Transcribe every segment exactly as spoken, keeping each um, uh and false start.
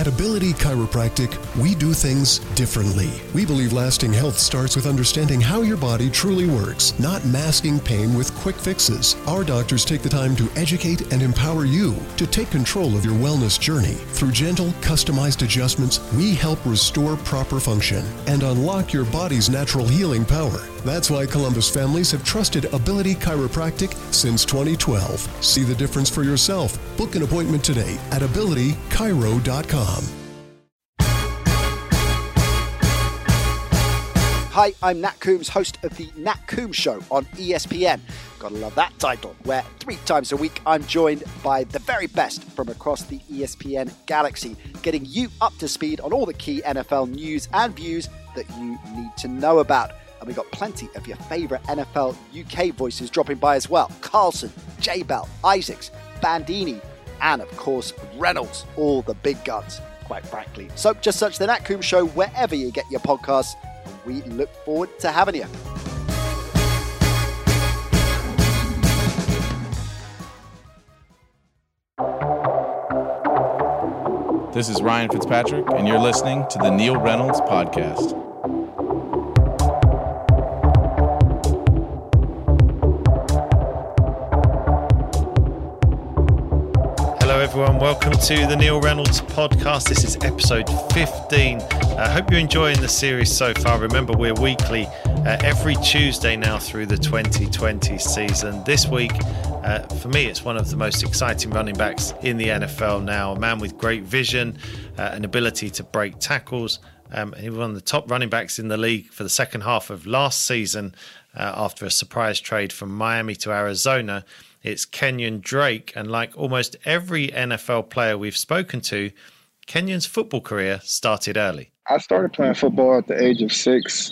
At Ability Chiropractic, we do things differently. We believe lasting health starts with understanding how your body truly works, not masking pain with quick fixes. Our doctors take the time to educate and empower you to take control of your wellness journey. Through gentle, customized adjustments, we help restore proper function and unlock your body's natural healing power. That's why Columbus families have trusted Ability Chiropractic since twenty twelve. See the difference for yourself. Book an appointment today at ability chiro dot com. Hi, I'm Nat Coombs, host of the Nat Coombs Show on E S P N. Gotta love that title, where three times a week I'm joined by the very best from across the E S P N galaxy, getting you up to speed on all the key N F L news and views that you need to know about. And we got plenty of your favourite N F L U K voices dropping by as well. Carlson, J Bell, Isaacs, Bandini, and of course Reynolds, all the big guns, quite frankly. So just search the Nat Coombs Show wherever you get your podcasts, and we look forward to having you. This is Ryan Fitzpatrick, and you're listening to the Neil Reynolds Podcast. Hello everyone, welcome to the Neil Reynolds Podcast. This is episode fifteen. I uh, hope you're enjoying the series so far. Remember, we're weekly uh, every Tuesday now through the twenty twenty season. This week, uh, for me, it's one of the most exciting running backs in the N F L now. A man with great vision, uh, an ability to break tackles. Um, he was one of the top running backs in the league for the second half of last season uh, after a surprise trade from Miami to Arizona. It's Kenyon Drake, and like almost every N F L player we've spoken to, Kenyon's football career started early. I started playing football at the age of six.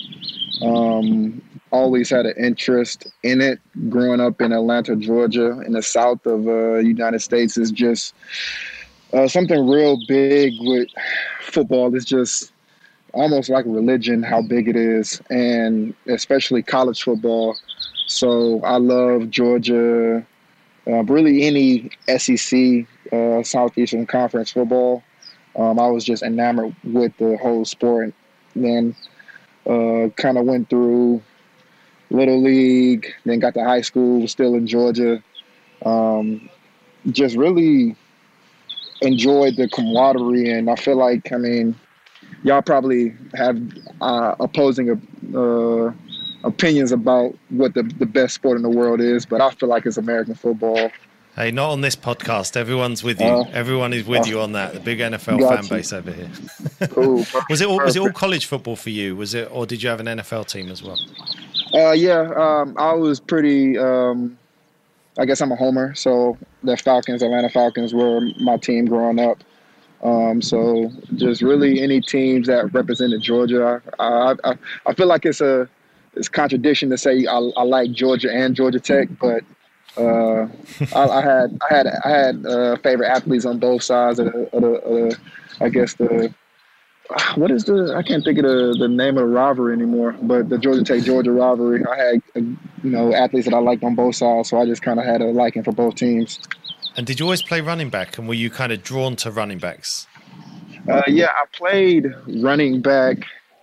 Um, always had an interest in it. Growing up in Atlanta, Georgia, in the south of the uh, United States, is just uh, something real big with football. It's just almost like a religion, how big it is, and especially college football. So I love Georgia. Uh, really any S E C, uh, Southeastern Conference football. Um, I was just enamored with the whole sport. And then uh, kind of went through Little League, then got to high school, still in Georgia. Um, just really enjoyed the camaraderie. And I feel like, I mean, y'all probably have uh, opposing uh, opinions about what the, the best sport in the world is, but I feel like it's American football. Hey, not on this podcast. Everyone's with you. Uh, Everyone is with uh, you on that. The big N F L fan you. base over here. Cool. was it all, was it all college football for you? Was it, or did you have an N F L team as well? Uh, yeah, um, I was pretty. Um, I guess I'm a homer. So the Falcons, Atlanta Falcons, were my team growing up. Um, so just really any teams that represented Georgia. I I, I feel like it's a it's contradiction to say I, I like Georgia and Georgia Tech, but uh, I, I had I had I had uh, favorite athletes on both sides of the, of the uh, I guess the what is the I can't think of the, the name of the rivalry anymore, but the Georgia Tech Georgia rivalry. I had you know athletes that I liked on both sides, so I just kind of had a liking for both teams. And did you always play running back, and were you kind of drawn to running backs? Uh, yeah, I played running back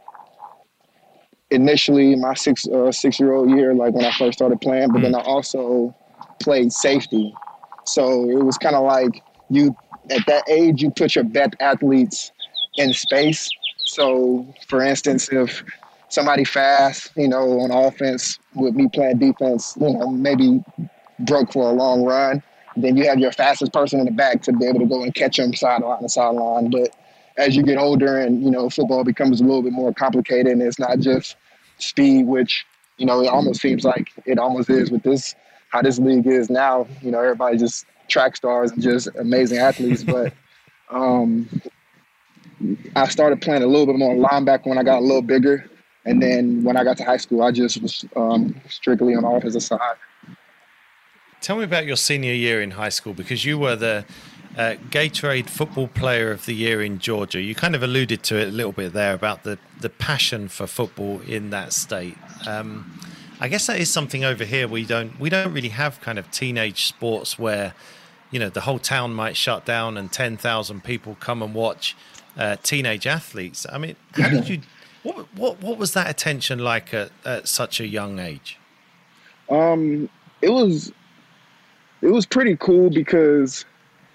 initially my six uh, six year old year, like when I first started playing. But mm. then I also played safety, so it was kind of like you at that age you put your best athletes in space. So, for instance, if somebody fast, you know, on offense with me playing defense, you know, maybe broke for a long run, then you have your fastest person in the back to be able to go and catch them sideline to sideline. But as you get older and, you know, football becomes a little bit more complicated and it's not just speed, which, you know, it almost seems like it almost is with this, how this league is now. You know, everybody just track stars and just amazing athletes. But um, I started playing a little bit more linebacker when I got a little bigger. And then when I got to high school, I just was um, strictly on the offensive side. Tell me about your senior year in high school, because you were the uh, Gatorade Football Player of the Year in Georgia. You kind of alluded to it a little bit there about the, the passion for football in that state. Um, I guess that is something over here we don't we don't really have kind of teenage sports where, you know, the whole town might shut down and ten thousand people come and watch uh, teenage athletes. I mean, how did you, what, what, what was that attention like at, at such a young age? Um, it was, it was pretty cool because,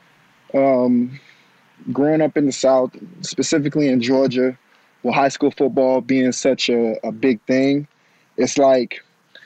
um, growing up in the South, specifically in Georgia, with high school football being such a, a big thing, it's like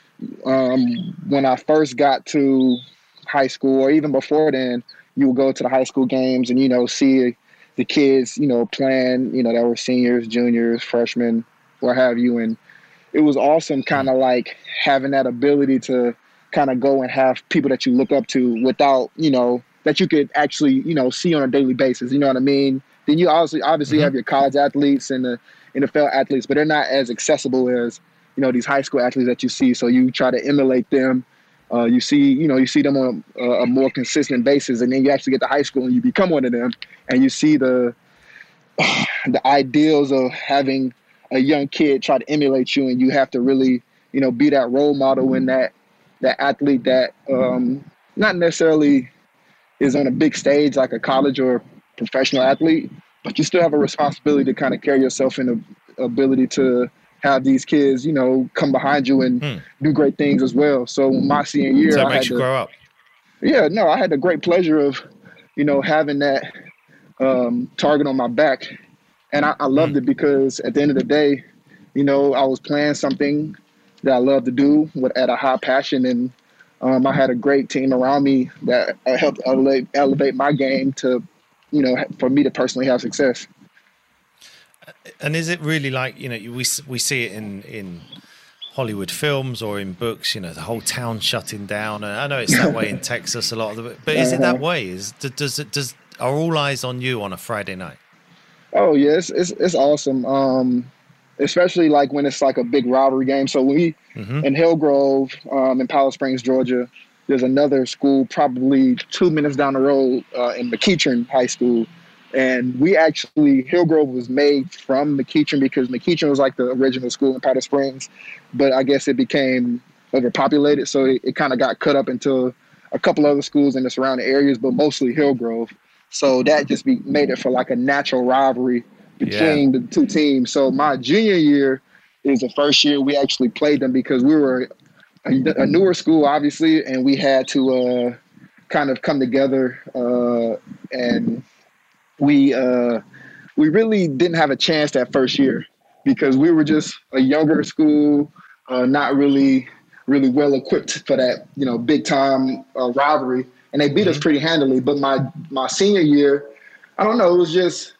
um, when I first got to high school, or even before then, you would go to the high school games and, you know, see the kids, you know, playing, you know, that were seniors, juniors, freshmen, what have you. And it was awesome kind of like having that ability to kind of go and have people that you look up to without, you know, that you could actually, you know, see on a daily basis. You know what I mean? Then you obviously obviously mm-hmm. have your college athletes and the N F L athletes, but they're not as accessible as, you know, these high school athletes that you see. So you try to emulate them. Uh, you see, you know, you see them on a, a more consistent basis, and then you actually get to high school and you become one of them, and you see the the ideals of having a young kid try to emulate you, and you have to really, you know, be that role model and that that athlete that um, not necessarily is on a big stage like a college or professional athlete, but you still have a responsibility to kind of carry yourself in the ability to have these kids, you know, come behind you and hmm. do great things as well. So my senior year, so it I makes had you to, grow up. Yeah, no, I had the great pleasure of, you know, having that um, target on my back. And I, I loved hmm. it because at the end of the day, you know, I was playing something that I love to do with, at a high passion, and Um, I had a great team around me that helped elevate, elevate my game to, you know, for me to personally have success. And is it really like, you know, we we see it in, in Hollywood films or in books, you know, the whole town shutting down. And I know it's that way in Texas a lot of the, but is uh-huh. it that way? Is does it does are all eyes on you on a Friday night? Oh yes, it's it's awesome. Um, especially like when it's like a big rivalry game. So we mm-hmm. in Hillgrove, um, in Powell Springs, Georgia, there's another school probably two minutes down the road uh, in McEachern High School. And we actually, Hillgrove was made from McEachern because McEachern was like the original school in Powell Springs, but I guess it became overpopulated. So it, it kind of got cut up into a couple other schools in the surrounding areas, but mostly Hillgrove. So that just be, made it for like a natural rivalry between yeah. the two teams. So my junior year is the first year we actually played them because we were a, a newer school, obviously, and we had to uh, kind of come together uh, and we uh, we really didn't have a chance that first year because we were just a younger school, uh, not really really well equipped for that, you know, big time uh, rivalry, and they beat mm-hmm. us pretty handily. But my my senior year, I don't know, it was just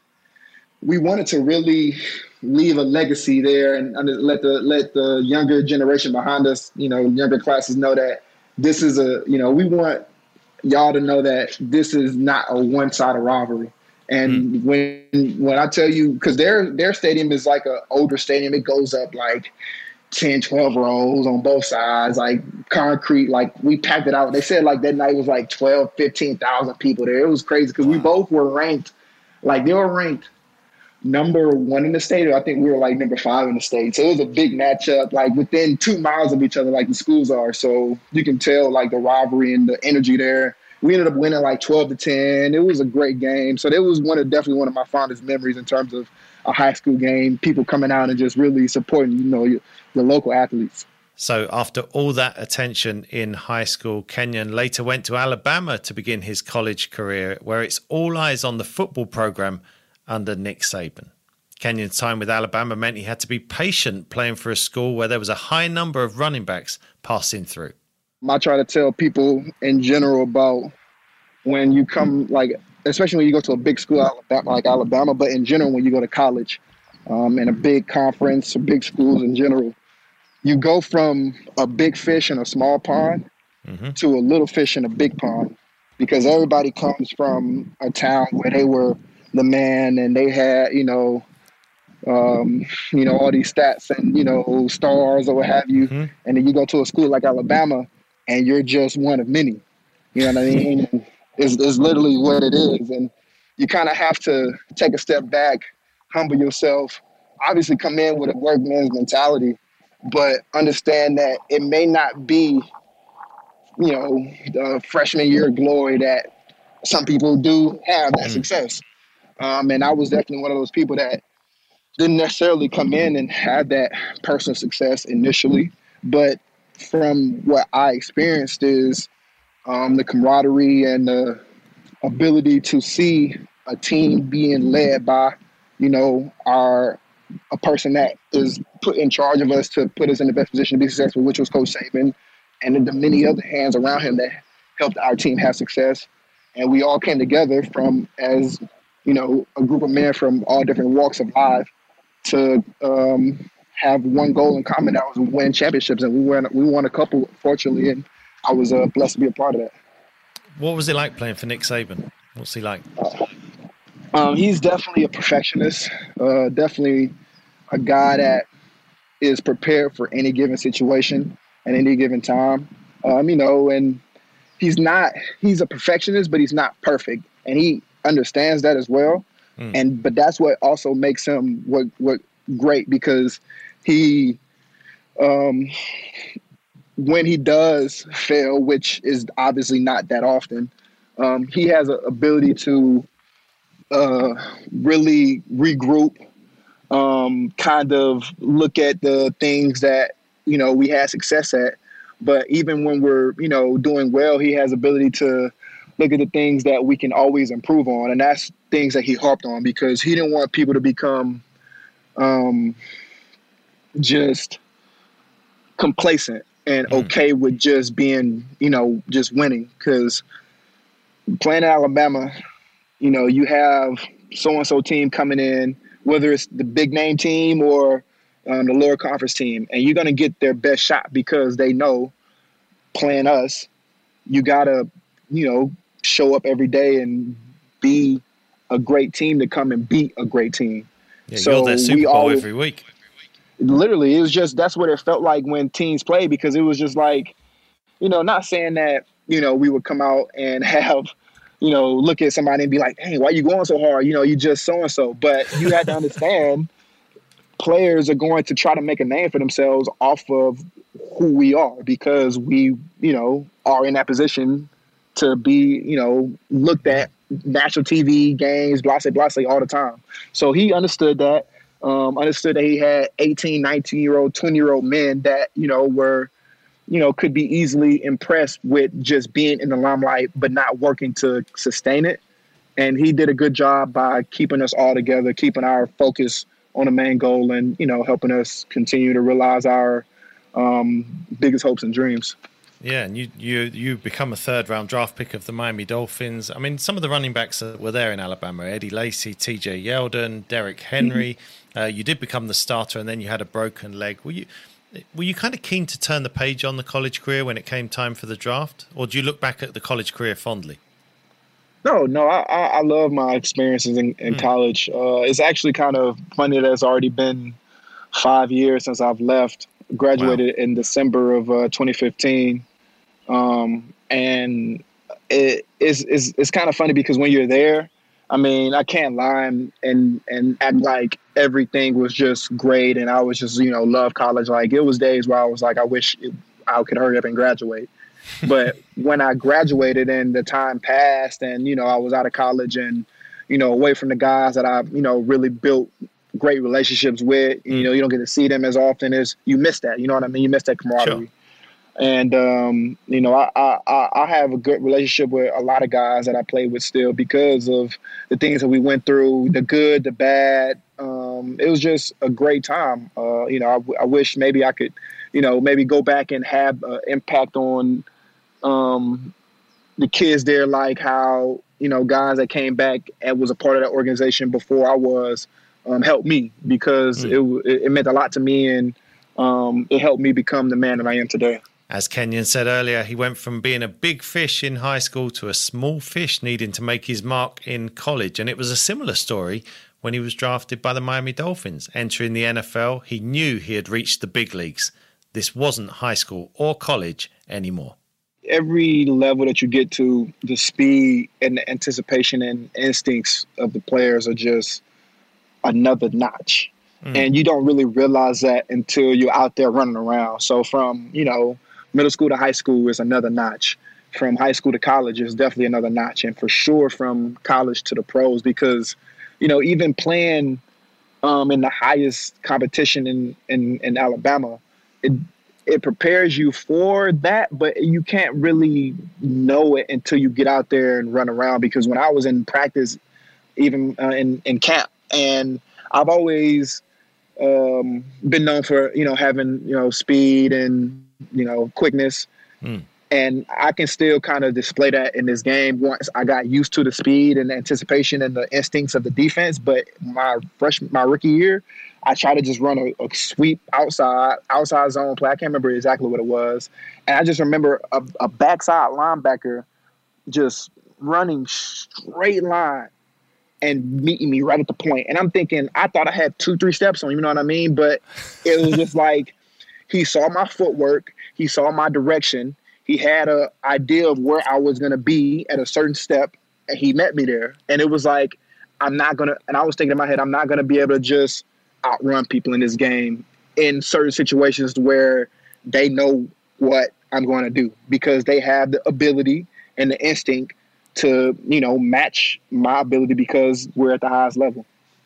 we wanted to really leave a legacy there and let the let the younger generation behind us, you know, younger classes know that this is a, you know, we want y'all to know that this is not a one-sided rivalry. And mm. when when I tell you, because their their stadium is like an older stadium, it goes up like ten, twelve rows on both sides, like concrete, like we packed it out. They said like that night was like twelve, fifteen thousand people there. It was crazy because wow. we both were ranked, like they were ranked number one in the state. I think we were like number five in the state. So it was a big matchup, like within two miles of each other, like the schools are. So you can tell like the rivalry and the energy there. We ended up winning like twelve to ten. It was a great game. So that was one of definitely one of my fondest memories in terms of a high school game, people coming out and just really supporting, you know, your, your local athletes. So after all that attention in high school, Kenyon later went to Alabama to begin his college career, where it's all eyes on the football program under Nick Saban. Kenyon's time with Alabama meant he had to be patient playing for a school where there was a high number of running backs passing through. I try to tell people in general about when you come, like, especially when you go to a big school like Alabama, but in general, when you go to college um, in a big conference or big schools in general, you go from a big fish in a small pond mm-hmm. to a little fish in a big pond because everybody comes from a town where they were the man and they had, you know, um, you know, all these stats and, you know, stars or what have you. Mm-hmm. And then you go to a school like Alabama and you're just one of many, you know what I mean? It's, it's literally what it is. And you kind of have to take a step back, humble yourself, obviously come in with a workman's mentality, but understand that it may not be, you know, the freshman year glory that some people do have that success. Um, and I was definitely one of those people that didn't necessarily come in and have that personal success initially. But from what I experienced is um, the camaraderie and the ability to see a team being led by, you know, our a person that is put in charge of us to put us in the best position to be successful, which was Coach Saban, and then the many other hands around him that helped our team have success. And we all came together from, as, you know, a group of men from all different walks of life to um, have one goal in common, that was win championships. And we won, we won a couple, fortunately, and I was uh, blessed to be a part of that. What was it like playing for Nick Saban? What's he like? Uh, um, he's definitely a perfectionist, uh, definitely a guy that is prepared for any given situation at any given time. Um, you know, and he's not, he's a perfectionist, but he's not perfect. And he understands that as well. Mm. And, but that's what also makes him what, what great, because he, um, when he does fail, which is obviously not that often, um, he has an ability to uh, really regroup, um, kind of look at the things that, you know, we had success at. But even when we're, you know, doing well, he has ability to look at the things that we can always improve on. And that's things that he harped on, because he didn't want people to become um, just complacent and okay with just being, you know, just winning. Because playing at Alabama, you know, you have so-and-so team coming in, whether it's the big name team or um, the lower conference team, and you're going to get their best shot because they know playing us, you got to, you know, show up every day and be a great team to come and beat a great team. Yeah, so you're their Super Bowl always, every week. Literally, it was just, that's what it felt like when teams played, because it was just like, you know, not saying that, you know, we would come out and have, you know, look at somebody and be like, hey, why are you going so hard? You know, you just so-and-so. But you had to understand players are going to try to make a name for themselves off of who we are, because we, you know, are in that position to be, you know, looked at national T V games, blase, blase all the time. So he understood that, um, understood that he had eighteen, nineteen year old, twenty year old men that, you know, were, you know, could be easily impressed with just being in the limelight, but not working to sustain it. And he did a good job by keeping us all together, keeping our focus on the main goal, and, you know, helping us continue to realize our um, biggest hopes and dreams. Yeah, and you, you you become a third-round draft pick of the Miami Dolphins. I mean, some of the running backs that were there in Alabama, Eddie Lacy, T J Yeldon, Derrick Henry. Mm-hmm. Uh, you did become the starter, and then you had a broken leg. Were you were you kind of keen to turn the page on the college career when it came time for the draft? Or do you look back at the college career fondly? No, no, I, I love my experiences in, in mm. college. Uh, it's actually kind of funny that it's already been five years since I've left. Graduated wow. in December of uh, twenty fifteen. Um, and it is, it's, it's kind of funny because when you're there, I mean, I can't lie and, and, and act like everything was just great. And I was just, you know, love college. Like, it was days where I was like, I wish it, I could hurry up and graduate. But when I graduated and the time passed and, you know, I was out of college and, you know, away from the guys that I, you know, really built great relationships with, you know, you don't get to see them as often as you miss that, you know what I mean? You miss that camaraderie. Sure. And, um, you know, I, I, I have a good relationship with a lot of guys that I play with still because of the things that we went through, the good, the bad. Um, it was just a great time. Uh, you know, I, I wish maybe I could, you know, maybe go back and have an impact on um, the kids there, like how, you know, guys that came back and was a part of that organization before I was um, helped me because mm. it, it meant a lot to me, and um, it helped me become the man that I am today. As Kenyon said earlier, he went from being a big fish in high school to a small fish needing to make his mark in college. And it was a similar story when he was drafted by the Miami Dolphins. Entering the N F L, he knew he had reached the big leagues. This wasn't high school or college anymore. Every level that you get to, the speed and the anticipation and instincts of the players are just another notch. Mm. And you don't really realize that until you're out there running around. So from, you know, middle school to high school is another notch. from high school to college is definitely another notch, and for sure from college to the pros, because, you know, even playing um, in the highest competition in, in, in Alabama, it it prepares you for that, but you can't really know it until you get out there and run around. Because when I was in practice, even uh, in, in camp, and I've always um, been known for, you know, having, you know, speed and, you know, quickness. Mm. And I can still kind of display that in this game once I got used to the speed and the anticipation and the instincts of the defense. But my freshman, my rookie year, I tried to just run a, a sweep outside, outside zone play. I can't remember exactly what it was. And I just remember a, a backside linebacker just running straight line and meeting me right at the point. And I'm thinking, I thought I had two, three steps on, you know what I mean? But it was just like, he saw my footwork. He saw my direction. He had an idea of where I was going to be at a certain step, and he met me there. And it was like, I'm not going to, and I was thinking in my head, I'm not going to be able to just outrun people in this game in certain situations where they know what I'm going to do, because they have the ability and the instinct to, you know, match my ability because we're at the highest level.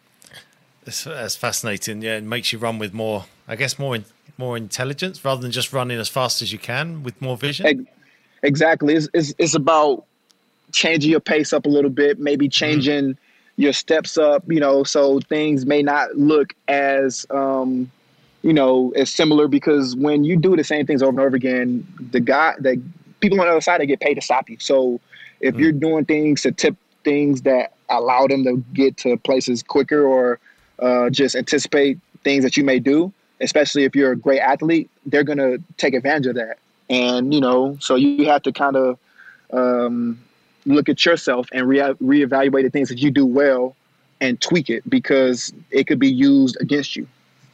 That's, that's fascinating. Yeah, it makes you run with more, I guess, more in, more intelligence rather than just running as fast as you can with more vision. Exactly. It's it's, it's about changing your pace up a little bit, maybe changing mm. your steps up, you know, so things may not look as, um, you know, as similar, because when you do the same things over and over again, the guy, the people on the other side, they get paid to stop you. So if mm. you're doing things to tip things that allow them to get to places quicker, or uh, just anticipate things that you may do, especially if you're a great athlete, they're going to take advantage of that. And, you know, so you have to kind of um, look at yourself and re- reevaluate the things that you do well and tweak it, because it could be used against you.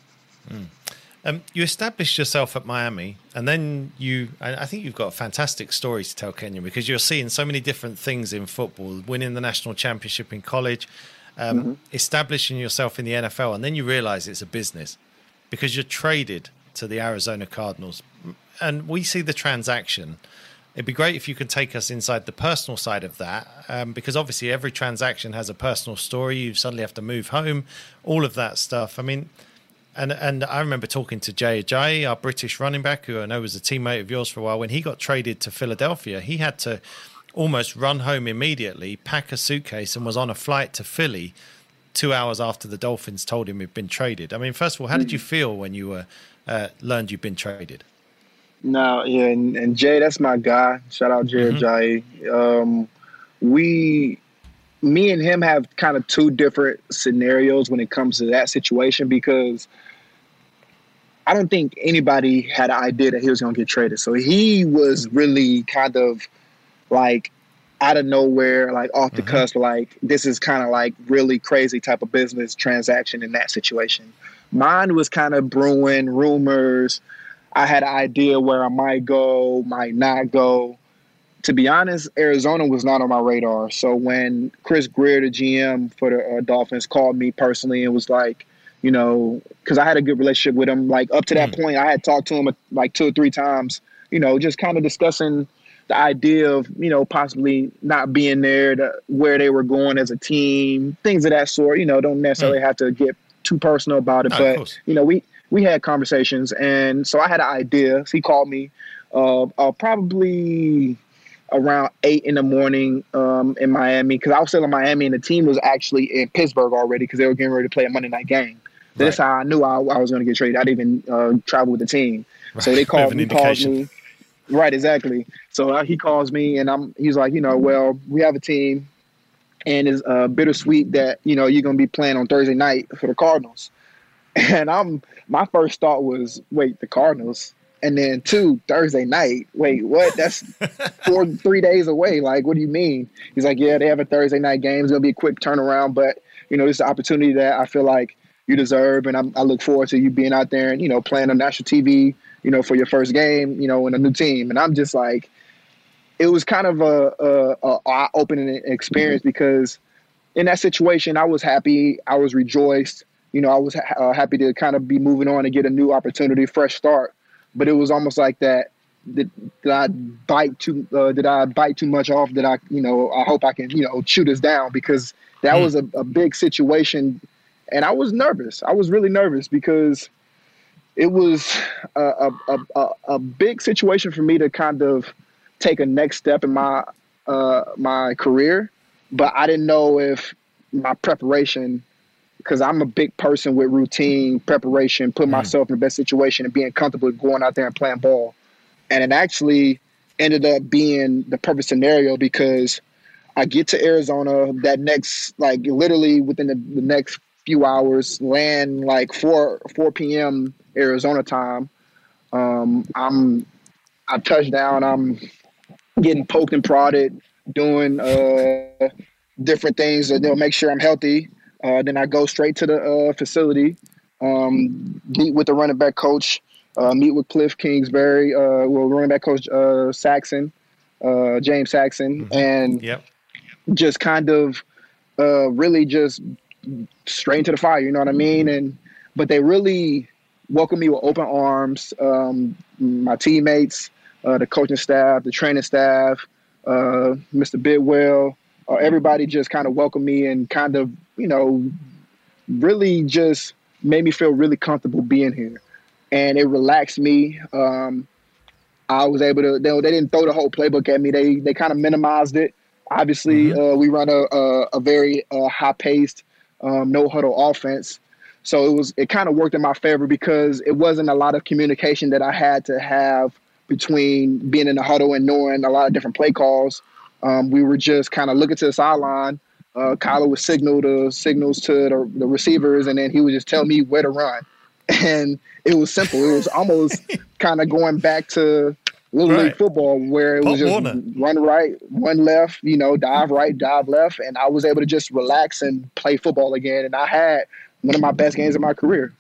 Mm. Um, you established yourself at Miami, and then you, I think you've got a fantastic story to tell, Kenyon, because you're seeing so many different things in football, winning the national championship in college, um, mm-hmm. establishing yourself in the N F L, and then you realize it's a business because you're traded to the Arizona Cardinals. And we see the transaction. It'd be great if you could take us inside the personal side of that, um, because obviously every transaction has a personal story. You suddenly have to move home, all of that stuff. I mean, And and I remember talking to Jay Ajayi, our British running back, who I know was a teammate of yours for a while. When he got traded to Philadelphia, he had to almost run home immediately, pack a suitcase, and was on a flight to Philly two hours after the Dolphins told him he'd been traded. I mean, first of all, how did you feel when you were uh, learned you'd been traded? No, yeah, and, and Jay, that's my guy. Shout out Jay mm-hmm. Ajayi. Um, we... Me and him have kind of two different scenarios when it comes to that situation, because I don't think anybody had an idea that he was going to get traded. So he was really kind of like out of nowhere, like off the mm-hmm. cusp, like this is kind of like really crazy type of business transaction in that situation. Mine was kind of brewing, rumors. I had an idea where I might go, might not go. To be honest, Arizona was not on my radar. So when Chris Greer, the G M for the uh, Dolphins, called me personally and was like, you know, because I had a good relationship with him. Like up to that mm. point, I had talked to him like two or three times, you know, just kind of discussing the idea of, you know, possibly not being there, to where they were going as a team, things of that sort. You know, don't necessarily mm. have to get too personal about it. No, but, you know, we, we had conversations. And so I had an idea. So he called me uh, uh, probably – around eight in the morning um, in Miami, because I was still in Miami and the team was actually in Pittsburgh already because they were getting ready to play a Monday night game. Right. That's how I knew I, I was going to get traded. I didn't even uh, travel with the team. Right. So they called me, calls me. Right, exactly. So uh, he calls me and I'm. he's like, you know, well, we have a team and it's uh, bittersweet that, you know, you're going to be playing on Thursday night for the Cardinals. And I'm my first thought was, wait, the Cardinals? And then two, Thursday night. Wait, what? That's four, three days away. Like, what do you mean? He's like, yeah, they have a Thursday night game. It's going to be a quick turnaround. But, you know, this is an opportunity that I feel like you deserve. And I'm, I look forward to you being out there and, you know, playing on national T V, you know, for your first game, you know, in a new team. And I'm just like, it was kind of a, a, a eye-opening experience because in that situation, I was happy. I was rejoiced. You know, I was ha- uh, happy to kind of be moving on and get a new opportunity, fresh start. But it was almost like that did, did I bite too uh, did I bite too much off? Did I, you know, I hope I can, you know, chew this down, because that mm. was a, a big situation. And I was nervous. I was really nervous because it was a, a, a, a big situation for me to kind of take a next step in my uh, my career. But I didn't know if my preparation, because I'm a big person with routine, preparation, putting mm. myself in the best situation and being comfortable going out there and playing ball. And it actually ended up being the perfect scenario, because I get to Arizona that next, like literally within the, the next few hours, land like four p.m. Arizona time. Um, I'm I touch down. I'm getting poked and prodded, doing uh, different things that they'll make sure I'm healthy. Uh, then I go straight to the uh, facility, um, meet with the running back coach, uh, meet with Cliff Kingsbury, uh, well, running back coach uh, Saxon, uh, James Saxon, mm-hmm. and yep. just kind of uh, really just straight into the fire, you know what I mean? And but they really welcomed me with open arms. Um, my teammates, uh, the coaching staff, the training staff, uh, Mister Bidwell, uh, everybody just kind of welcomed me and kind of, you know, really just made me feel really comfortable being here. And it relaxed me. Um, I was able to, they, they didn't throw the whole playbook at me. They they kind of minimized it. Obviously, mm-hmm. uh, we run a, a, a very uh, high-paced, um, no-huddle offense. So it was it kind of worked in my favor, because it wasn't a lot of communication that I had to have between being in the huddle and knowing a lot of different play calls. Um, we were just kind of looking to the sideline. Uh, Kyler would signal the signals to the, the receivers, and then he would just tell me where to run. And it was simple. It was almost kind of going back to Little right. League football, where it Pop was just Warner. Run right, one left, you know, dive right, dive left. And I was able to just relax and play football again. And I had one of my best games of my career.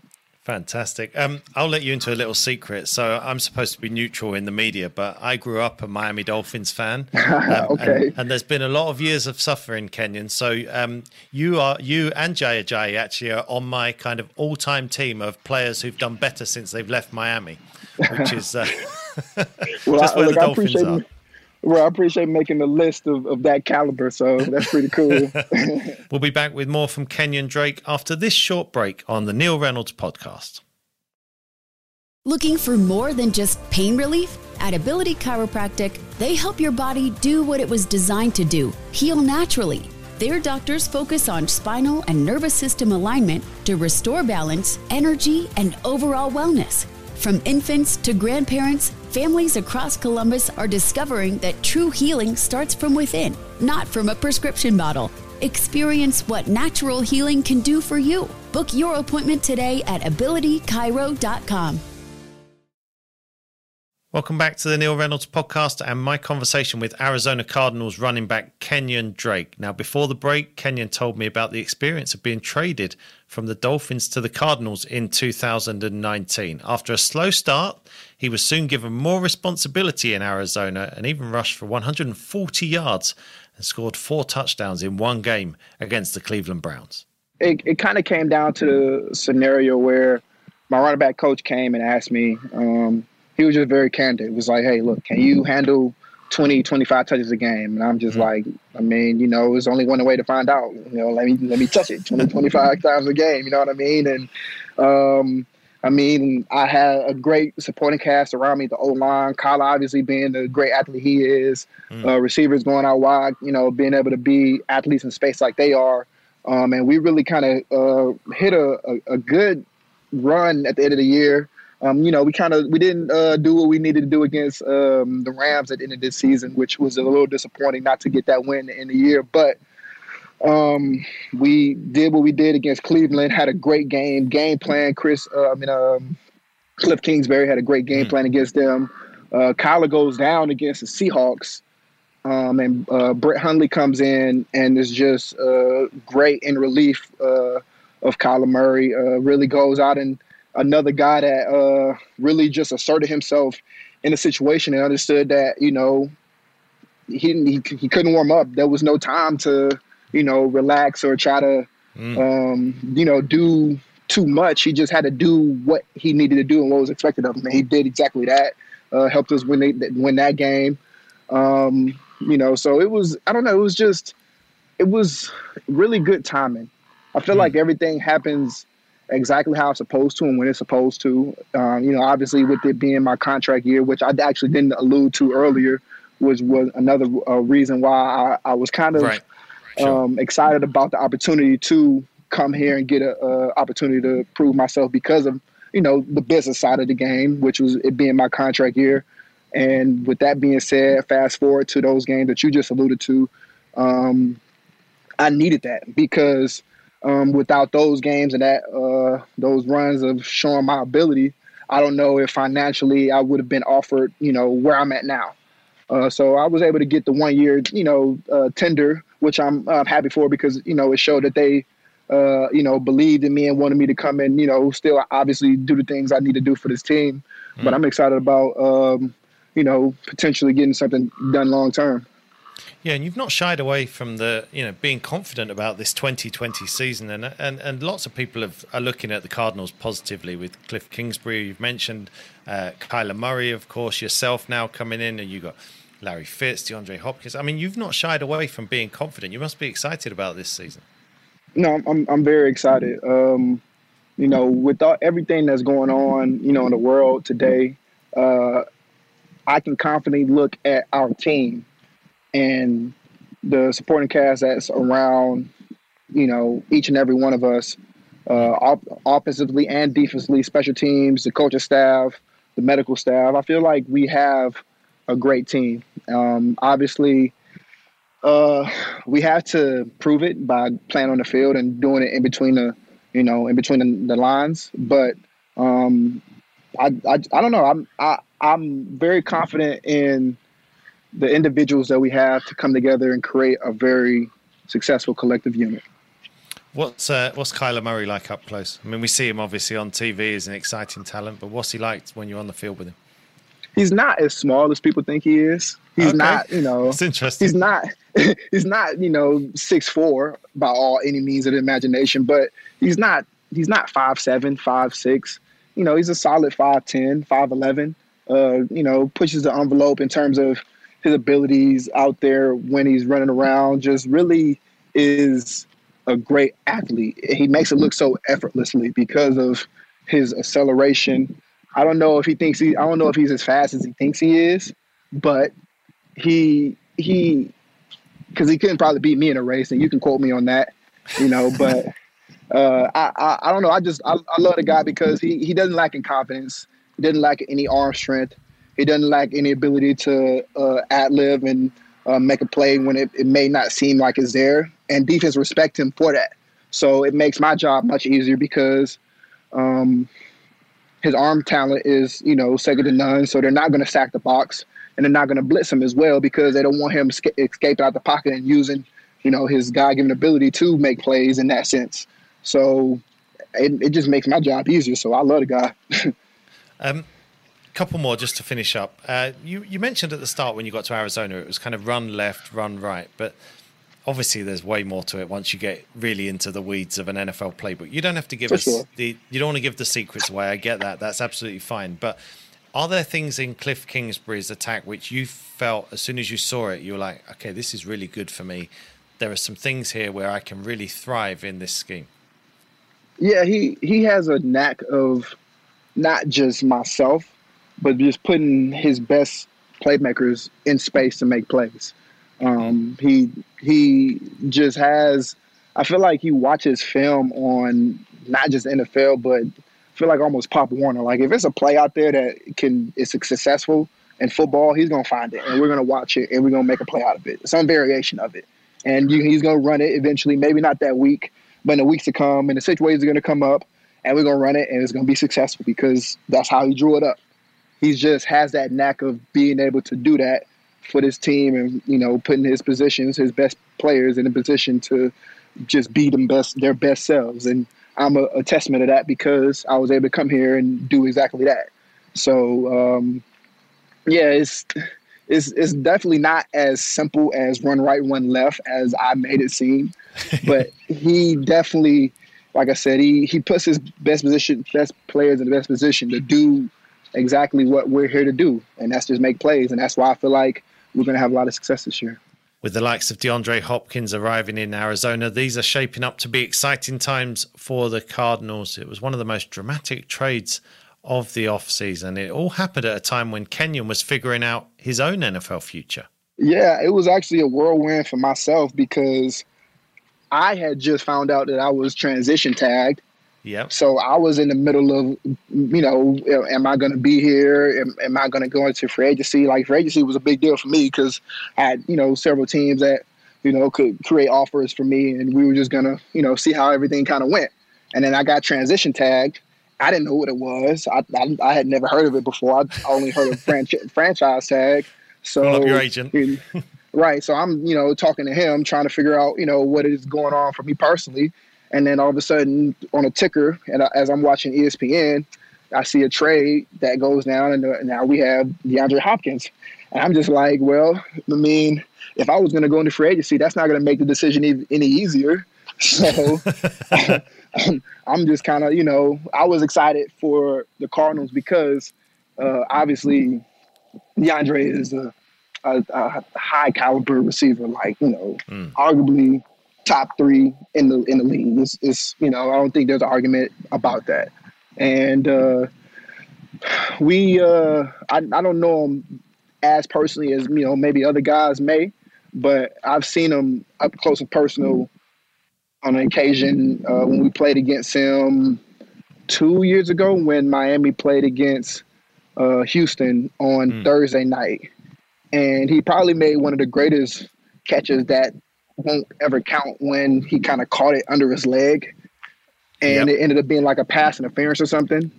Fantastic. Um, I'll let you into a little secret. So I'm supposed to be neutral in the media, but I grew up a Miami Dolphins fan. Um, okay. And, and there's been a lot of years of suffering, Kenyon. So um, you are you and Jay Ajayi actually are on my kind of all-time team of players who've done better since they've left Miami, which is uh, well, just I, where look, the I Dolphins appreciate are. Well, I appreciate making the list of, of that caliber, so that's pretty cool. We'll be back with more from Kenyon Drake after this short break on the Neil Reynolds Podcast. Looking for more than just pain relief? At Ability Chiropractic, they help your body do what it was designed to do, heal naturally. Their doctors focus on spinal and nervous system alignment to restore balance, energy, and overall wellness. From infants to grandparents, families across Columbus are discovering that true healing starts from within, not from a prescription bottle. Experience what natural healing can do for you. Book your appointment today at ability chiro dot com. Welcome back to the Neil Reynolds Podcast and my conversation with Arizona Cardinals running back Kenyon Drake. Now, before the break, Kenyon told me about the experience of being traded from the Dolphins to the Cardinals in two thousand nineteen. After a slow start, he was soon given more responsibility in Arizona and even rushed for one hundred forty yards and scored four touchdowns in one game against the Cleveland Browns. It, it kind of came down to the scenario where my running back coach came and asked me, um, he was just very candid. It was like, hey, look, can you handle twenty, twenty-five touches a game? And I'm just mm-hmm. like, I mean, you know, there's only one way to find out. You know, let me let me touch it twenty, twenty-five times a game. You know what I mean? And, um, I mean, I had a great supporting cast around me, the O-line, Kyler obviously being the great athlete he is, mm. uh, receivers going out wide, you know, being able to be athletes in space like they are. Um, and we really kind of uh, hit a, a, a good run at the end of the year. Um, you know, we kind of we didn't uh, do what we needed to do against um, the Rams at the end of this season, which was a little disappointing not to get that win in the year. But um, we did what we did against Cleveland. Had a great game, game plan. Chris, uh, I mean, um, Cliff Kingsbury had a great game plan against them. Uh, Kyler goes down against the Seahawks, um, and uh, Brett Hundley comes in and is just uh, great in relief uh, of Kyler Murray. Uh, really goes out and another guy that uh, really just asserted himself in the situation and understood that, you know, he, he he couldn't warm up. There was no time to, you know, relax or try to, mm. um, you know, do too much. He just had to do what he needed to do and what was expected of him. And he did exactly that. uh, helped us win, they, win that game. Um, you know, so it was, I don't know, it was just, it was really good timing. I feel mm. like everything happens exactly how it's supposed to and when it's supposed to. Um, you know, obviously with it being my contract year, which I actually didn't allude to earlier, which was another uh, reason why I, I was kind of right. sure. um, excited about the opportunity to come here and get a, a opportunity to prove myself because of, you know, the business side of the game, which was it being my contract year. And with that being said, fast forward to those games that you just alluded to, um, I needed that because um, without those games and that uh, those runs of showing my ability, I don't know if financially I would have been offered, you know, where I'm at now. Uh, so I was able to get the one year, you know, uh, tender, which I'm uh, happy for because, you know, it showed that they, uh, you know, believed in me and wanted me to come in, you know, still obviously do the things I need to do for this team. Mm. But I'm excited about, um, you know, potentially getting something done long term. Yeah, and you've not shied away from the, you know, being confident about this twenty twenty season, and and, and lots of people have, are looking at the Cardinals positively with Cliff Kingsbury. You've mentioned uh, Kyler Murray, of course, yourself now coming in, and you got Larry Fitz, DeAndre Hopkins. I mean, you've not shied away from being confident. You must be excited about this season. No, I'm I'm very excited. Um, you know, with all, everything that's going on, you know, in the world today, uh, I can confidently look at our team and the supporting cast that's around, you know, each and every one of us, uh, op- offensively and defensively, special teams, the coaching staff, the medical staff. I feel like we have a great team. Um, obviously, uh, we have to prove it by playing on the field and doing it in between the, you know, in between the, the lines. But um, I, I, I don't know. I'm, I, I'm very confident in the individuals that we have to come together and create a very successful collective unit. What's uh, what's Kyler Murray like up close? I mean, we see him obviously on T V as an exciting talent, but what's he like when you're on the field with him? He's not as small as people think he is. He's okay. not, you know, That's interesting. He's not, he's not, you know, six four by all any means of the imagination, but he's not, he's not five seven, five six. You know, he's a solid five ten, five eleven. Uh, you know, pushes the envelope in terms of his abilities out there when he's running around. Just really is a great athlete. He makes it look so effortlessly because of his acceleration. I don't know if he thinks he, I don't know if he's as fast as he thinks he is, but he, he, cause he couldn't probably beat me in a race, and you can quote me on that, you know, but uh, I, I, I don't know. I just, I, I love the guy because he, he doesn't lack in confidence. He doesn't lack any arm strength. He doesn't lack any ability to uh, ad-lib and uh, make a play when it, it may not seem like it's there. And defense respect him for that. So it makes my job much easier because um, his arm talent is, you know, second to none. So they're not going to sack the box, and they're not going to blitz him as well because they don't want him esca- escaping out the pocket and using, you know, his God-given ability to make plays in that sense. So it, it just makes my job easier. So I love the guy. um. Couple more just to finish up. Uh, you, you mentioned at the start when you got to Arizona, it was kind of run left, run right. But obviously there's way more to it once you get really into the weeds of an N F L playbook. You don't have to give For us sure. the, you don't want to give the secrets away. I get that. That's absolutely fine. But are there things in Cliff Kingsbury's attack which you felt as soon as you saw it, you were like, okay, this is really good for me. There are some things here where I can really thrive in this scheme. Yeah, he, he has a knack of not just myself, but just putting his best playmakers in space to make plays. Um, he he just has – I feel like he watches film on not just N F L, but I feel like almost Pop Warner. Like if it's a play out there that can is successful in football, he's going to find it, and we're going to watch it, and we're going to make a play out of it, some variation of it. And you, he's going to run it eventually, maybe not that week, but in the weeks to come, and the situations are going to come up, and we're going to run it, and it's going to be successful because that's how he drew it up. He just has that knack of being able to do that for this team and, you know, putting his positions, his best players in a position to just be them best, their best selves. And I'm a, a testament to that because I was able to come here and do exactly that. So, um, yeah, it's, it's, it's definitely not as simple as run right, run left as I made it seem, but he definitely, like I said, he, he puts his best position, best players in the best position to do exactly what we're here to do, and that's just make plays. And that's why I feel like we're going to have a lot of success this year. With the likes of DeAndre Hopkins arriving in Arizona, these are shaping up to be exciting times for the Cardinals. It was one of the most dramatic trades of the offseason. It all happened at a time when Kenyon was figuring out his own N F L future. Yeah, it was actually a whirlwind for myself because I had just found out that I was transition tagged. Yep. So I was in the middle of, you know, am I going to be here? Am, am I going to go into free agency? Like, free agency was a big deal for me because I had, you know, several teams that, you know, could create offers for me, and we were just going to, you know, see how everything kind of went. And then I got transition tagged. I didn't know what it was. I I, I had never heard of it before. I only heard of franchise, franchise tag. So, call up your agent. Right. So I'm, you know, talking to him, trying to figure out, you know, what is going on for me personally. And then all of a sudden on a ticker, and as I'm watching E S P N, I see a trade that goes down, and now we have DeAndre Hopkins. And I'm just like, well, I mean, if I was going to go into free agency, that's not going to make the decision any easier. So I'm just kind of, you know, I was excited for the Cardinals because uh, obviously DeAndre is a, a, a high caliber receiver, like, you know, mm. arguably top three in the in the league. It's, it's, you know, I don't think there's an argument about that. And uh, we, uh, I, I don't know him as personally as, you know, maybe other guys may, but I've seen him up close and personal on an occasion uh, when we played against him two years ago when Miami played against uh, Houston on mm. Thursday night. And he probably made one of the greatest catches that won't ever count when he kind of caught it under his leg, and yep. it ended up being like a pass interference or something.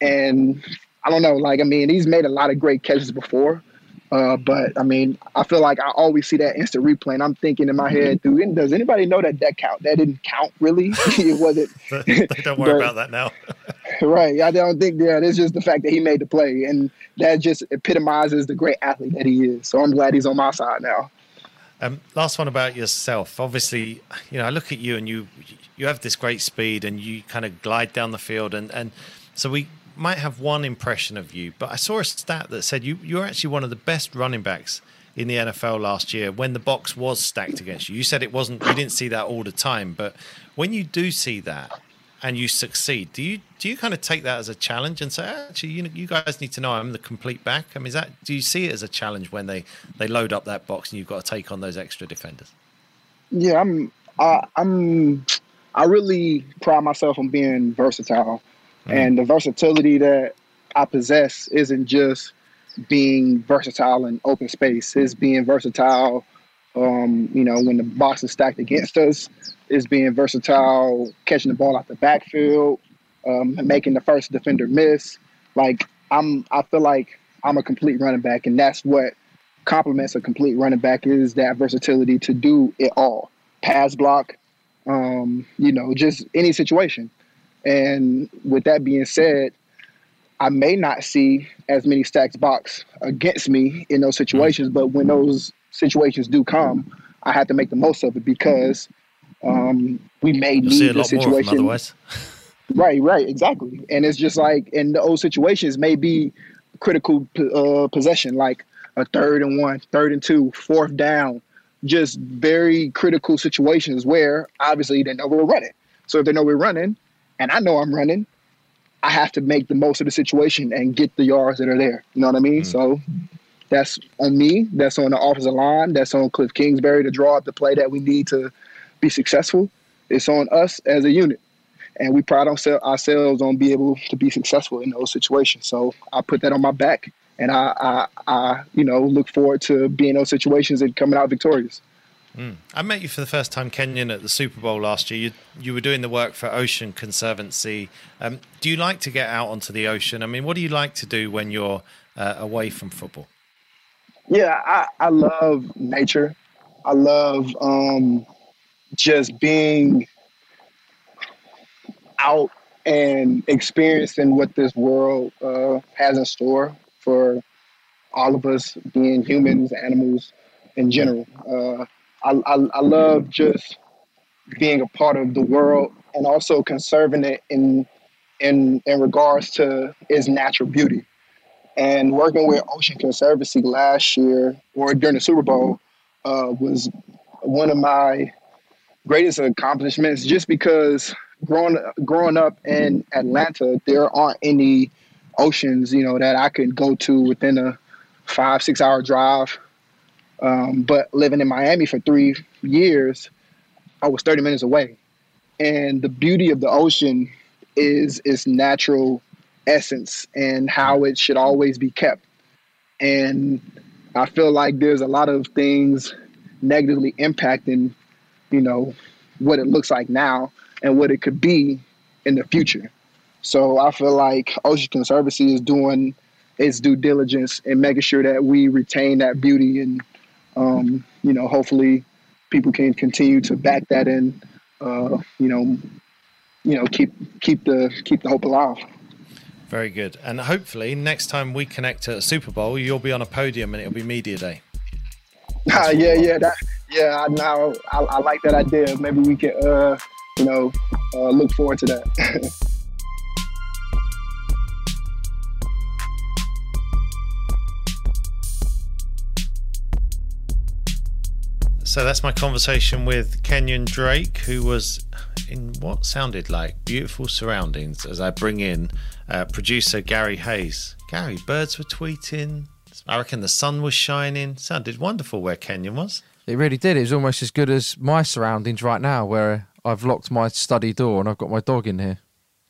And I don't know, like, I mean, he's made a lot of great catches before, uh, but I mean, I feel like I always see that instant replay, and I'm thinking in my head, dude, does anybody know that that count? That didn't count, really. It wasn't. They don't worry but, about that now. Right. I don't think that. It's just the fact that he made the play, and that just epitomizes the great athlete that he is. So I'm glad he's on my side now. Um, last one about yourself. Obviously, you know, I look at you and you you have this great speed and you kind of glide down the field. And, and so we might have one impression of you, but I saw a stat that said you, you're actually one of the best running backs in the N F L last year when the box was stacked against you. You said it wasn't, you didn't see that all the time, but when you do see that and you succeed, do you do you kind of take that as a challenge and say, actually, you know, you guys need to know I'm the complete back? I mean, is that, do you see it as a challenge when they, they load up that box and you've got to take on those extra defenders? Yeah, I'm, I, I'm, I really pride myself on being versatile, mm. and the versatility that I possess isn't just being versatile in open space. It's being versatile, um, you know, when the box is stacked against us. It's being versatile, catching the ball out the backfield, um, and making the first defender miss. Like, I'm, I feel like I'm a complete running back, and that's what complements a complete running back is that versatility to do it all. Pass block, um, you know, just any situation. And with that being said, I may not see as many stacked box against me in those situations, but when those situations do come, I have to make the most of it because um, we may You'll need see a the lot situation. More of them otherwise. Right, right, exactly. And it's just like, and those situations may be critical uh, possession, like a third and one, third and two, fourth down, just very critical situations where obviously they know we're running. So if they know we're running and I know I'm running, I have to make the most of the situation and get the yards that are there. You know what I mean? Mm-hmm. So that's on me. That's on the offensive line. That's on Cliff Kingsbury to draw up the play that we need to be successful. It's on us as a unit. And we pride ourselves on being able to be successful in those situations. So I put that on my back, and I, I, I you know, look forward to being in those situations and coming out victorious. Mm. I met you for the first time, Kenyon, at the Super Bowl last year. You, you were doing the work for Ocean Conservancy. Um, do you like to get out onto the ocean? I mean, what do you like to do when you're uh, away from football? Yeah, I, I love nature. I love um, just being out and experiencing what this world uh, has in store for all of us, being humans, animals in general. Uh, I, I, I love just being a part of the world and also conserving it in in in regards to its natural beauty. And working with Ocean Conservancy last year, or during the Super Bowl, uh, was one of my greatest accomplishments, just because growing growing up in Atlanta, there aren't any oceans, you know, that I could go to within a five, six hour drive. Um, but living in Miami for three years, I was thirty minutes away. And the beauty of the ocean is its natural essence and how it should always be kept. And I feel like there's a lot of things negatively impacting, you know, what it looks like now and what it could be in the future. So I feel like Ocean Conservancy is doing its due diligence and making sure that we retain that beauty, and, um, you know, hopefully people can continue to back that in, uh, you know, you know, keep keep the keep the hope alive. Very good. And hopefully next time we connect at a Super Bowl, you'll be on a podium and it'll be media day. Ah, yeah, yeah, that, yeah. I now I, I like that idea. Maybe we can, uh, you know, uh, look forward to that. So that's my conversation with Kenyon Drake, who was in what sounded like beautiful surroundings, as I bring in uh, producer Gary Hayes. Gary, birds were tweeting. I reckon the sun was shining. Sounded wonderful where Kenyon was. It really did. It was almost as good as my surroundings right now, where I've locked my study door and I've got my dog in here.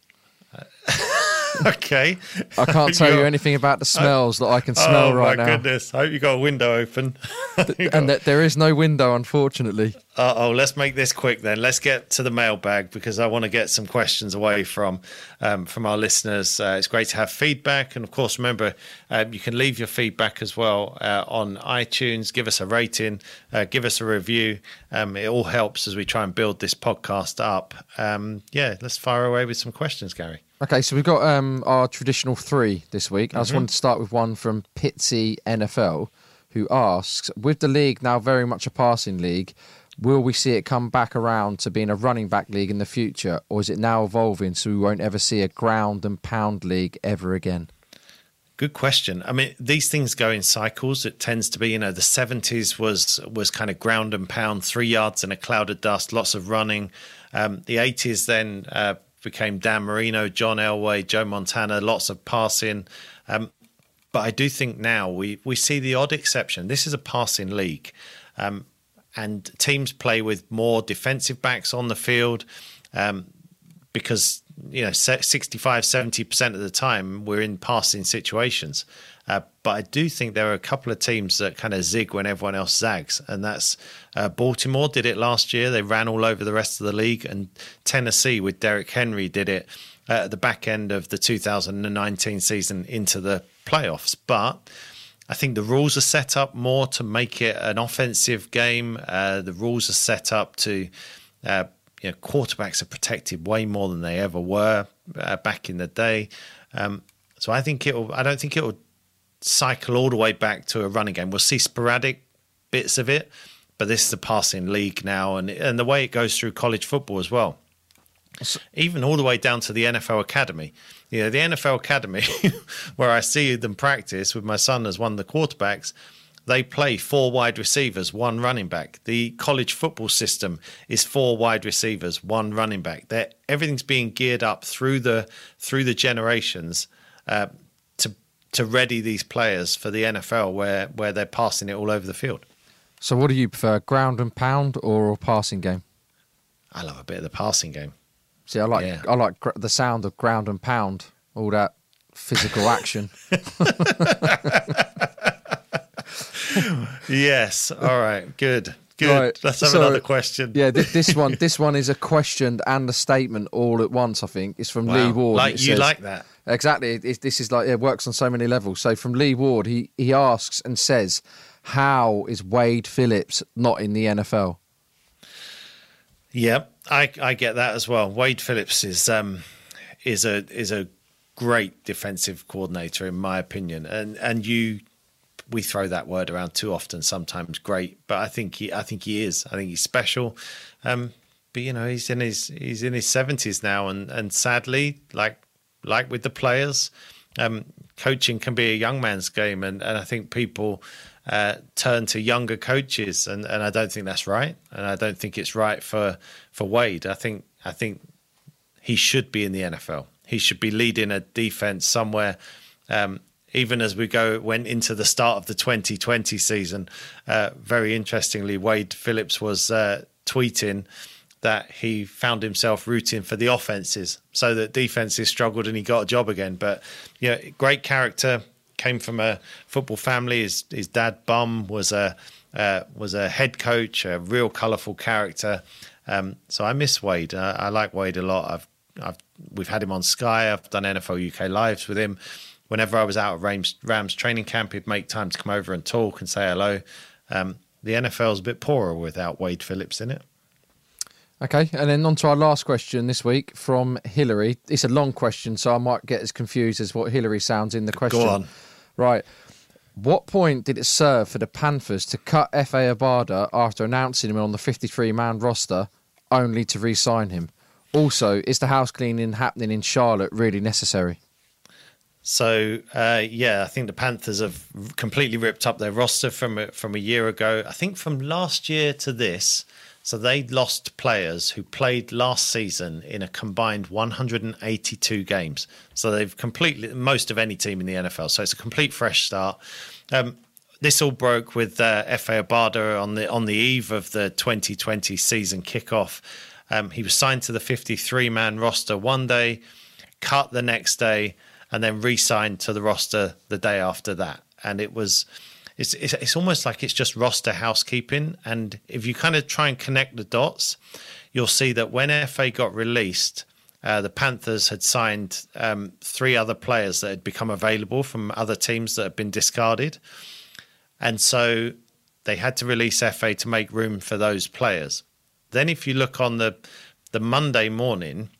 Okay. I can't tell you anything about the smells I, that I can smell oh right now. Oh, my goodness. I hope you got a window open. got... And that there is no window, unfortunately. Uh-oh, let's make this quick then. Let's get to the mailbag, because I want to get some questions away from um, from our listeners. Uh, it's great to have feedback. And, of course, remember, uh, you can leave your feedback as well uh, on iTunes. Give us a rating. Uh, give us a review. Um, it all helps as we try and build this podcast up. Um, yeah, let's fire away with some questions, Gary. Okay, so we've got um, our traditional three this week. I just Mm-hmm. wanted to start with one from Pitsy N F L, who asks, with the league now very much a passing league, will we see it come back around to being a running back league in the future, or is it now evolving so we won't ever see a ground and pound league ever again? Good question. I mean, these things go in cycles. It tends to be, you know, the seventies was was kind of ground and pound, three yards in a cloud of dust, lots of running. Um, the eighties then uh, became Dan Marino, John Elway, Joe Montana, lots of passing. Um, but I do think now we, we see the odd exception. This is a passing league. Um, and teams play with more defensive backs on the field um, because, you know, sixty-five, seventy percent of the time we're in passing situations. Uh, but I do think there are a couple of teams that kind of zig when everyone else zags. And that's uh, Baltimore did it last year. They ran all over the rest of the league. And Tennessee with Derrick Henry did it uh, at the back end of the two thousand nineteen season into the playoffs. But I think the rules are set up more to make it an offensive game. Uh, the rules are set up to, uh, you know, quarterbacks are protected way more than they ever were uh, back in the day. Um, so I think it'll, I don't think it'll cycle all the way back to a running game. We'll see sporadic bits of it, but this is a passing league now, and and the way it goes through college football as well. Even all the way down to the N F L Academy. You know, the N F L Academy, where I see them practice with my son as one of the quarterbacks, they play four wide receivers, one running back. The college football system is four wide receivers, one running back. They're, everything's being geared up through the through the generations uh, to to ready these players for the N F L, where where they're passing it all over the field. So, what do you prefer, ground and pound or a passing game? I love a bit of the passing game. See, I like Yeah. I like gr- the sound of ground and pound, all that physical action. Yes. All right. Good. Good. Right, Let's have so, another question. Yeah, th- this one this one is a question and a statement all at once, I think. It's from Wow. Lee Ward. Like It you says- like that. Exactly. It, it- this is like it works on so many levels. So from Lee Ward, he, he asks and says, how is Wade Phillips not in the N F L? Yeah, I, I get that as well. Wade Phillips is um is a is a great defensive coordinator in my opinion, and and you we throw that word around too often sometimes. Great, but I think he I think he is. I think he's special. Um, but you know he's in his he's in his seventies now, and and sadly, like like with the players, um, coaching can be a young man's game, and, and I think people uh, turn to younger coaches, and, and I don't think that's right, and I don't think it's right for for Wade. I think I think he should be in the N F L. He should be leading a defense somewhere. Um, even as we go went into the start of the twenty twenty season, uh, very interestingly, Wade Phillips was uh, tweeting that he found himself rooting for the offenses so that defenses struggled and he got a job again. But, you know, great character, came from a football family. His, his dad, Bum, was a uh, was a head coach, a real colourful character. Um, so I miss Wade. Uh, I like Wade a lot. I've, I've We've had him on Sky. I've done N F L U K Lives with him. Whenever I was out at Rams, Rams training camp, he'd make time to come over and talk and say hello. Um, the N F L is a bit poorer without Wade Phillips in it. Okay, and then on to our last question this week from Hillary. It's a long question, so I might get as confused as what Hillary sounds in the question. Go on. Right. What point did it serve for the Panthers to cut F A Abada after announcing him on the fifty-three man roster, only to re-sign him? Also, is the house cleaning happening in Charlotte really necessary? So, uh, yeah, I think the Panthers have completely ripped up their roster from, from a year ago. I think from last year to this... So they lost players who played last season in a combined one hundred eighty-two games. So they've completely, most of any team in the N F L. So it's a complete fresh start. Um, this all broke with uh, F A Abada on the on the eve of the twenty twenty season kickoff. Um, he was signed to the fifty-three man roster one day, cut the next day, and then re-signed to the roster the day after that. And it was... It's, it's it's almost like it's just roster housekeeping. And if you kind of try and connect the dots, you'll see that when F A got released, uh, the Panthers had signed um, three other players that had become available from other teams that had been discarded. And so they had to release F A to make room for those players. Then if you look on the the Monday morning,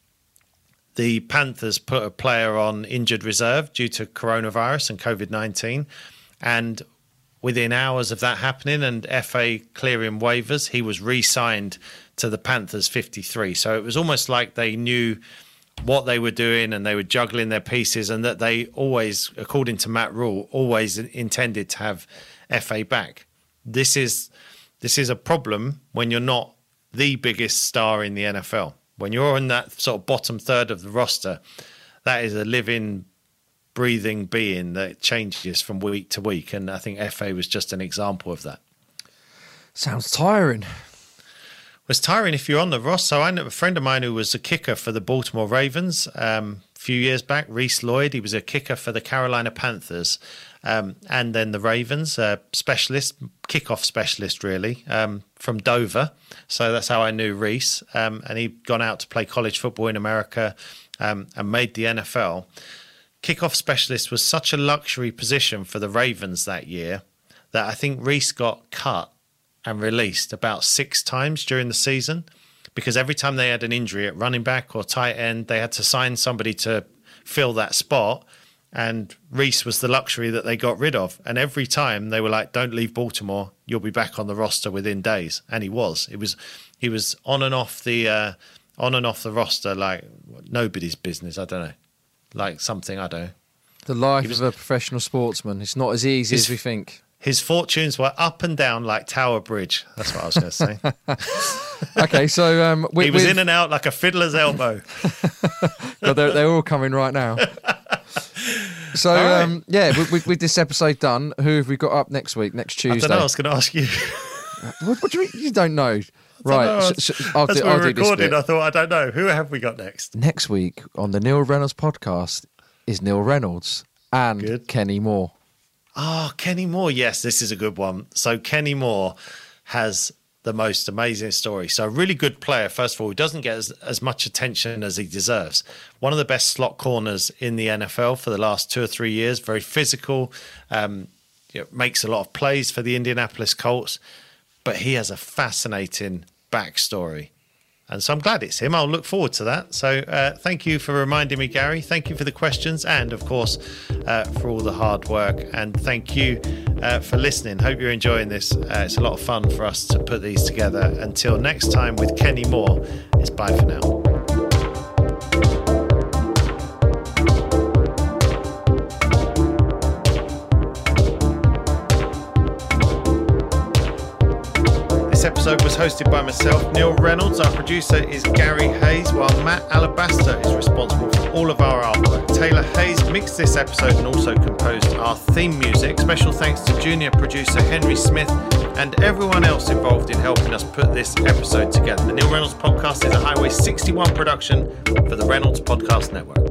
the Panthers put a player on injured reserve due to coronavirus and COVID nineteen. And within hours of that happening and F A clearing waivers, he was re-signed to the Panthers fifty-three. So it was almost like they knew what they were doing and they were juggling their pieces, and that they always, according to Matt Rule, always intended to have F A back. This is this is a problem when you're not the biggest star in the N F L. When you're in that sort of bottom third of the roster, that is a living, breathing being that changes from week to week, and I think F A was just an example of that. Sounds tiring. It was tiring if you're on the roster. So I know a friend of mine who was a kicker for the Baltimore Ravens um, a few years back, Reese Lloyd. He was a kicker for the Carolina Panthers um, and then the Ravens, a specialist, kickoff specialist really, um, from Dover. So that's how I knew Reese. Um, and he'd gone out to play college football in America um, and made the N F L. Kickoff specialist was such a luxury position for the Ravens that year that I think Reese got cut and released about six times during the season, because every time they had an injury at running back or tight end, they had to sign somebody to fill that spot, and Reese was the luxury that they got rid of. And every time they were like, don't leave Baltimore, you'll be back on the roster within days. And he was. It was he was on and off the uh, on and off the roster like nobody's business. I don't know. Like something, I don't know. The life was, of a professional sportsman. It's not as easy his, as we think. His fortunes were up and down like Tower Bridge. That's what I was going to say. Okay, so... Um, we, he was in and out like a fiddler's elbow. God, they're, they're all coming right now. So, right. Um, yeah, with, with, with this episode done, who have we got up next week, next Tuesday? I don't know, I was going to ask you. what, what do you mean? You don't know? Right, know. Sh- sh- I'll As do, we I'll were do recording, this I thought, I don't know. Who have we got next? Next week on the Neil Reynolds podcast is Neil Reynolds and Good. Kenny Moore. Oh, Kenny Moore. Yes, this is a good one. So Kenny Moore has the most amazing story. So a really good player, first of all, who doesn't get as, as much attention as he deserves. One of the best slot corners in the N F L for the last two or three years. Very physical, um, you know, makes a lot of plays for the Indianapolis Colts. But he has a fascinating backstory. And so I'm glad it's him. I'll look forward to that. So uh, thank you for reminding me, Gary. Thank you for the questions and, of course, uh, for all the hard work. And thank you uh, for listening. Hope you're enjoying this. Uh, it's a lot of fun for us to put these together. Until next time with Kenny Moore, it's bye for now. hosted by myself, Neil Reynolds. Our producer is Gary Hayes, while Matt Alabaster is responsible for all of our artwork. Taylor Hayes mixed this episode and also composed our theme music. Special thanks to junior producer Henry Smith and everyone else involved in helping us put this episode together. The Neil Reynolds Podcast is a Highway sixty-one production for the Reynolds Podcast Network.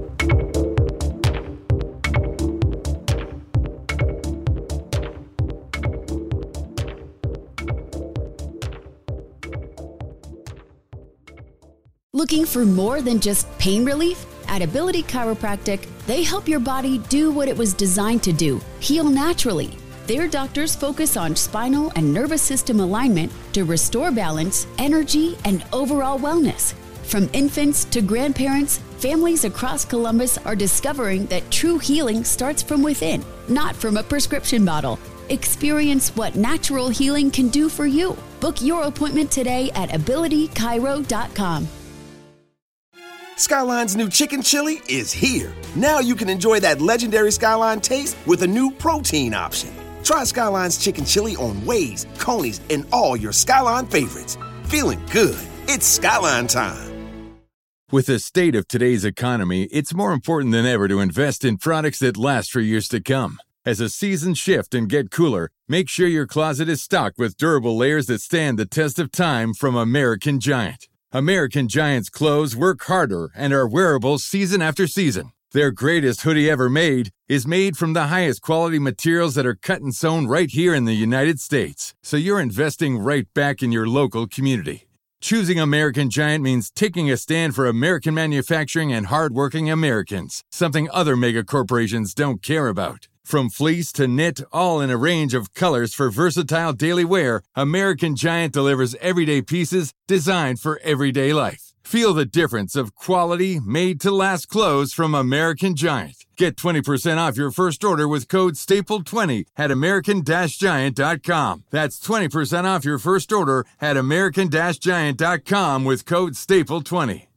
Looking for more than just pain relief? At Ability Chiropractic, they help your body do what it was designed to do, heal naturally. Their doctors focus on spinal and nervous system alignment to restore balance, energy, and overall wellness. From infants to grandparents, families across Columbus are discovering that true healing starts from within, not from a prescription bottle. Experience what natural healing can do for you. Book your appointment today at ability chiro dot com. Skyline's new chicken chili is here. Now you can enjoy that legendary Skyline taste with a new protein option. Try Skyline's chicken chili on Waze, Coney's, and all your Skyline favorites. Feeling good. It's Skyline time. With the state of today's economy, it's more important than ever to invest in products that last for years to come. As the seasons shift and get cooler, make sure your closet is stocked with durable layers that stand the test of time from American Giant. American Giant's clothes work harder and are wearable season after season. Their greatest hoodie ever made is made from the highest quality materials that are cut and sewn right here in the United States. So you're investing right back in your local community. Choosing American Giant means taking a stand for American manufacturing and hardworking Americans, something other mega corporations don't care about. From fleece to knit, all in a range of colors for versatile daily wear, American Giant delivers everyday pieces designed for everyday life. Feel the difference of quality, made-to-last clothes from American Giant. Get twenty percent off your first order with code staple twenty at american giant dot com. That's twenty percent off your first order at american giant dot com with code staple twenty.